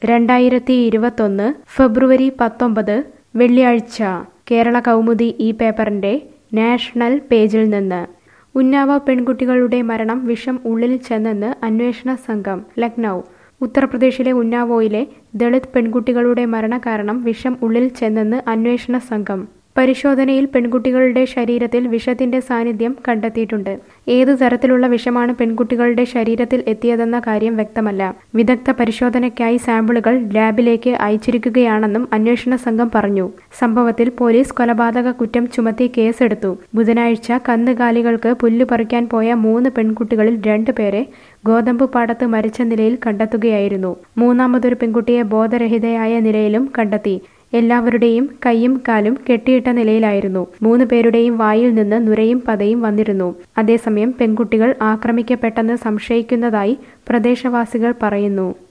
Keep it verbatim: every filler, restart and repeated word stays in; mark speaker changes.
Speaker 1: രണ്ടായിരത്തി ഇരുപത്തൊന്ന് ഫെബ്രുവരി പത്തൊമ്പത് വെള്ളിയാഴ്ച കേരള കൗമുദി ഈ പേപ്പറിന്റെ നാഷണൽ പേജിൽ നിന്ന് ഉന്നാവോ പെൺകുട്ടികളുടെ മരണം വിഷം ഉള്ളിൽ ചെന്നെന്ന് അന്വേഷണ സംഘം ലക്നൗ. ഉത്തർപ്രദേശിലെ ഉന്നാവോയിലെ ദളിത് പെൺകുട്ടികളുടെ മരണകാരണം വിഷം ഉള്ളിൽ ചെന്നെന്ന് അന്വേഷണ സംഘം. പരിശോധനയിൽ പെൺകുട്ടികളുടെ ശരീരത്തിൽ വിഷത്തിന്റെ സാന്നിധ്യം കണ്ടെത്തിയിട്ടുണ്ട്. ഏതു തരത്തിലുള്ള വിഷമാണ് പെൺകുട്ടികളുടെ ശരീരത്തിൽ എത്തിയതെന്ന കാര്യം വ്യക്തമല്ല. വിദഗ്ധ പരിശോധനയ്ക്കായി സാമ്പിളുകൾ ലാബിലേക്ക് അയച്ചിരിക്കുകയാണെന്നും അന്വേഷണ സംഘം പറഞ്ഞു. സംഭവത്തിൽ പോലീസ് കൊലപാതക കുറ്റം ചുമത്തി കേസെടുത്തു. ബുധനാഴ്ച കന്നുകാലികൾക്ക് പുല്ല് പറിക്കാൻ പോയ മൂന്ന് പെൺകുട്ടികളിൽ രണ്ടുപേരെ ഗോതമ്പ് പാടത്ത് മരിച്ച നിലയിൽ കണ്ടെത്തുകയായിരുന്നു. മൂന്നാമതൊരു പെൺകുട്ടിയെ ബോധരഹിതയായ നിലയിലും കണ്ടെത്തി. എല്ലാവരുടെയും കൈയും കാലും കെട്ടിയിട്ട നിലയിലായിരുന്നു. മൂന്ന് പേരുടെയും വായിൽ നിന്ന് നുരയും പതയും വന്നിരുന്നു. അതേസമയം പെൺകുട്ടികൾ ആക്രമിക്കപ്പെട്ടെന്ന് സംശയിക്കുന്നതായി പ്രദേശവാസികൾ പറയുന്നു.